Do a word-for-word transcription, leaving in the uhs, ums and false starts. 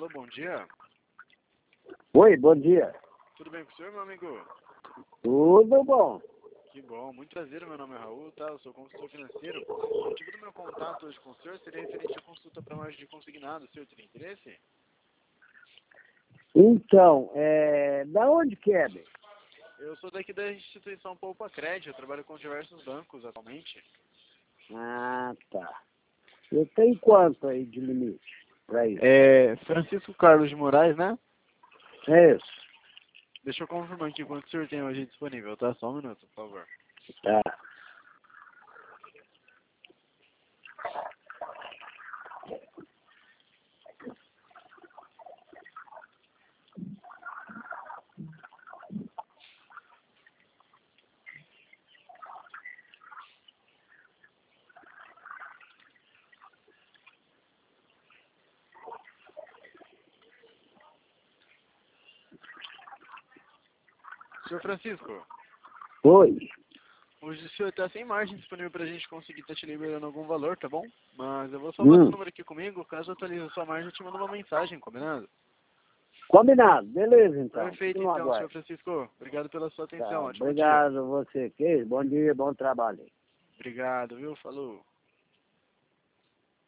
Alô, bom dia. Oi, bom dia. Tudo bem com o senhor, meu amigo? Tudo bom. Que bom, muito prazer, meu nome é Raul, tá? Eu sou consultor financeiro. O motivo do meu contato hoje com o senhor seria referente à consulta para margem de consignado. O senhor teria interesse? Então, é... da onde que é, bem? Eu sou daqui da instituição Poupa Crédito, eu trabalho com diversos bancos atualmente. Ah, tá. Eu tenho quanto aí de limite para isso? É Francisco Carlos de Moraes, né? É isso. Deixa eu confirmar aqui quanto o senhor tem hoje disponível, tá? Só um minuto, por favor. Tá. Senhor Francisco, Oi. hoje o senhor está sem margem disponível para a gente conseguir estar te liberando algum valor, tá bom? Mas eu vou salvar seu Hum. número aqui comigo, caso atualize a sua margem, eu te mando uma mensagem, combinado? Combinado. Beleza, então. Fique Perfeito, no então, senhor aguardo. Francisco. Obrigado pela sua Tá. atenção. Ótimo dia. Obrigado a você. Que? Bom dia, bom trabalho. Obrigado, viu? Falou.